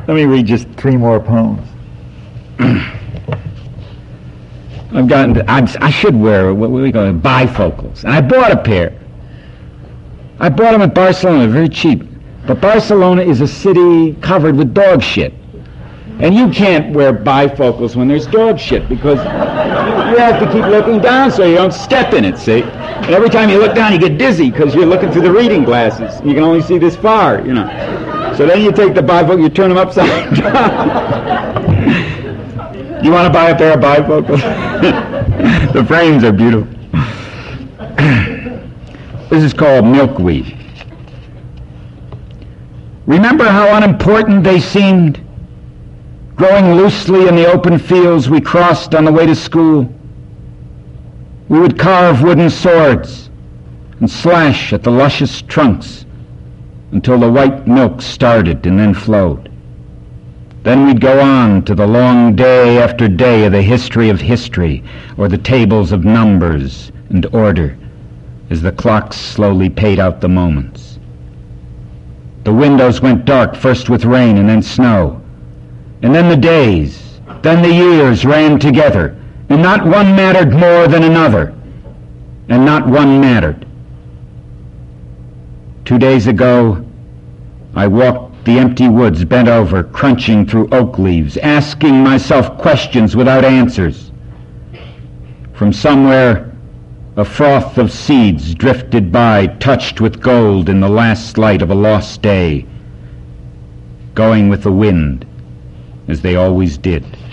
Let me read just 3 more poems. I should wear, what we call it, bifocals. And I bought a pair. I bought them at Barcelona, very cheap. But Barcelona is a city covered with dog shit. And you can't wear bifocals when there's dog shit because you have to keep looking down so you don't step in it, see? And every time you look down, you get dizzy because you're looking through the reading glasses. You can only see this far, you know. So then you take the bifocal, you turn them upside down. You want to buy a pair of bifocals? The frames are beautiful. This is called milkweed. Remember how unimportant they seemed? Growing loosely in the open fields we crossed on the way to school. We would carve wooden swords and slash at the luscious trunks until the white milk started and then flowed. Then we'd go on to the long day after day of the history of history, or the tables of numbers and order, as the clocks slowly paid out the moments. The windows went dark, first with rain and then snow. And then the days, then the years ran together, and not one mattered more than another, and not one mattered. 2 days ago, I walked the empty woods, bent over, crunching through oak leaves, asking myself questions without answers. From somewhere, a froth of seeds drifted by, touched with gold in the last light of a lost day, going with the wind, as they always did.